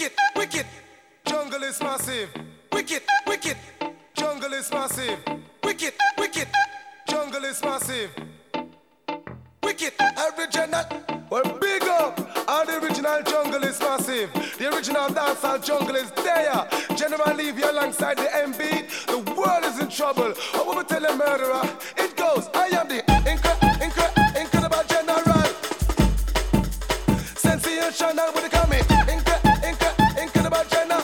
wicked, wicked. Jungle is massive. Wicked, wicked. Jungle is massive. Wicked, wicked. Jungle is massive. Wicked, original. Well, big up. All the original jungle is massive. The original dancehall jungle is there. General Levy alongside the M-Beat. The world is in trouble. I will tell a murderer. It goes, I am the incredible general. Sensational with the coming. Incredible general.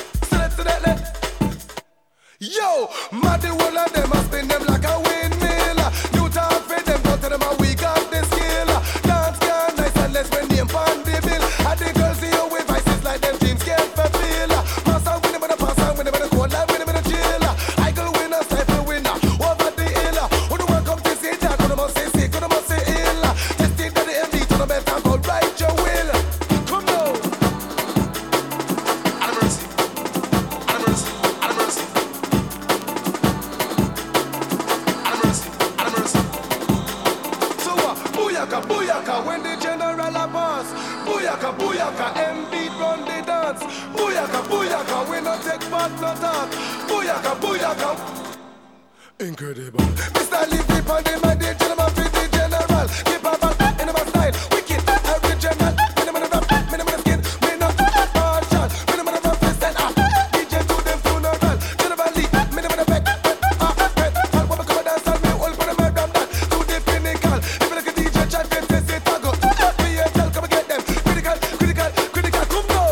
Yo, mad the whole of them, I spin them like a windmill. You talk for them, go to them and we got the skill. Dance can nice and less when they pan the bill. And the girls see you with vices like them dreams can't fulfill. Pass on with them and pass on with them and cold like with them and chill. I go winner, stifle winner, over the hill. Who the one come to see that, gonna must say sick, gonna must say ill. Just think that the MD to the best and go right your will. Come now. Have mercy, have mercy, have mercy. Booyaka, when the general a pass. Booyaka, booyaka, M-Beat run the dance. Booyaka, booyaka, we no take part, no talk. Booyaka, booyaka. Incredible. Mr. Leafy on the man, the gentleman for the general. Keep a back in my style. Wicked, original. Minimum of rap, minimum of skin. Me not partial. Minimum of rap, listen up. DJ to them funeral. General Lee, minimum of back. All women come and dance on me. All for the murder that. To the pinnacle. If you look at DJ chat, they say tago. PSL, come and get them. Critical, critical, critical. Come now.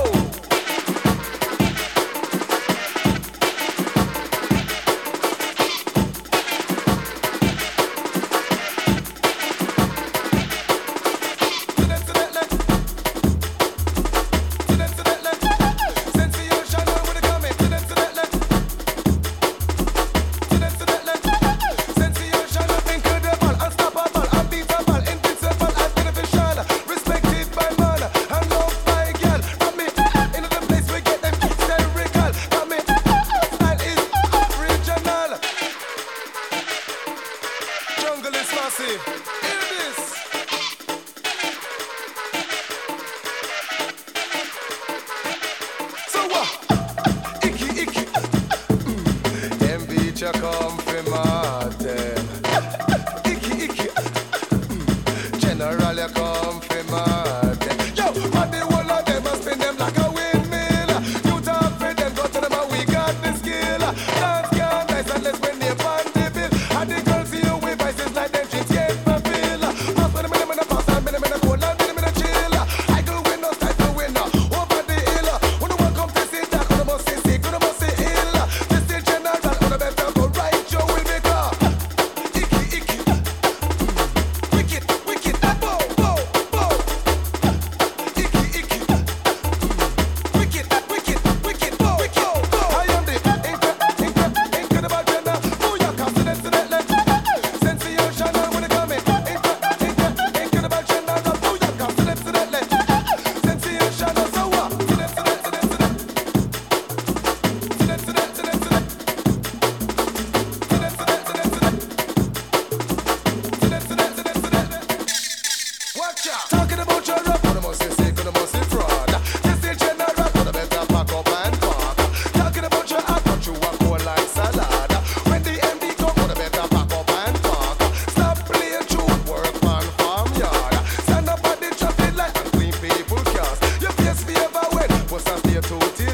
Jungle is massive. Hear this. So what? Icky, icky. Them beach a come from Martin. Icky, icky. General a come from Martin. Yo, what the whole of them must spin them like a windmill. You talk for them, go to them and we got the skill. Dance can nice and less when they pan the bill. And the girls see you with vices like them dreams can't fulfill. Pass with them in the pass and in the cold and in the chill. I go win no stifle winner over the hill. When the one come to see that, gonna must say sick, gonna must say ill. This is general, gonna better go right, you will be car. Icky, icky. Wicked, wicked. Bow, bow, bow. Icky, icky. Wicked, wicked, wicked. Bow, bow, bow. I am the incredible general. Booyaka, sensational when it come in. Incredible general. Booyaka, sensational. So what? Watch out. Talking about your rap, gonna must say sick, gonna must say fraud. This is general, gonna better pack up and park. Talking about your heart, but you are cold like salad. When the MD come, gonna better pack up and park. Stop playing truth, work on farmyard. Stand up at the traffic light and clean people cars. Your face be ever wet, what's a stay to